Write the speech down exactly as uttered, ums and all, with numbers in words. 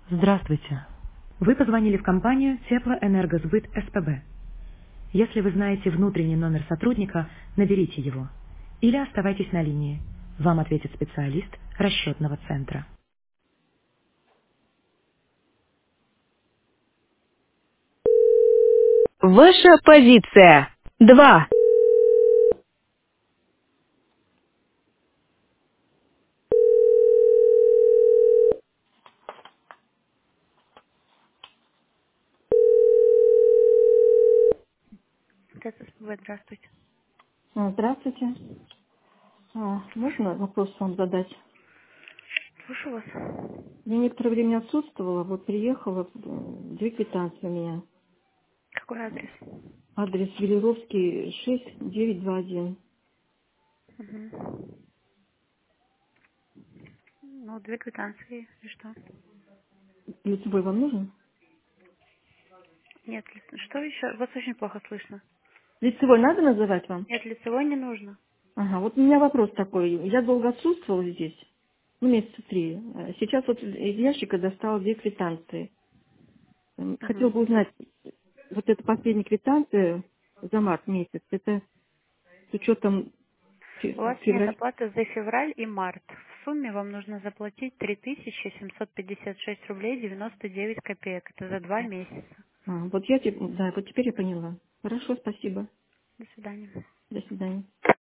Здравствуйте. Вы позвонили в компанию Теплоэнергосбыт СПБ. Если вы знаете внутренний номер сотрудника, наберите его. Или оставайтесь на линии. Вам ответит специалист расчетного центра. Ваша позиция. Два. Это СПБ, здравствуйте. А, Здравствуйте. А, Можно вопрос вам задать? Слушаю вас. Я некоторое время отсутствовала, вот приехала, м, две квитанции у меня. Какой адрес? Адрес Велеровский, шесть девять два один. Угу. Ну, две квитанции. И что? Лицевой вам нужен? Нет, ли- что еще? Вас очень плохо слышно. Лицевой надо называть вам? Нет, лицевой не нужно. Ага, вот у меня вопрос такой. Я долго отсутствовала здесь, ну, месяца три. А Сейчас вот из ящика достала две квитанции. М, Хотела Угу. бы узнать, вот эта последняя квитанция за март месяц, это с учетом У вас нет февраля? оплаты за февраль и март. В сумме вам нужно заплатить три тысячи семьсот пятьдесят шесть рублей девяносто девять копеек. Это за два месяца. А, вот я, те- да, вот теперь я поняла. Хорошо, спасибо. До свидания. До свидания.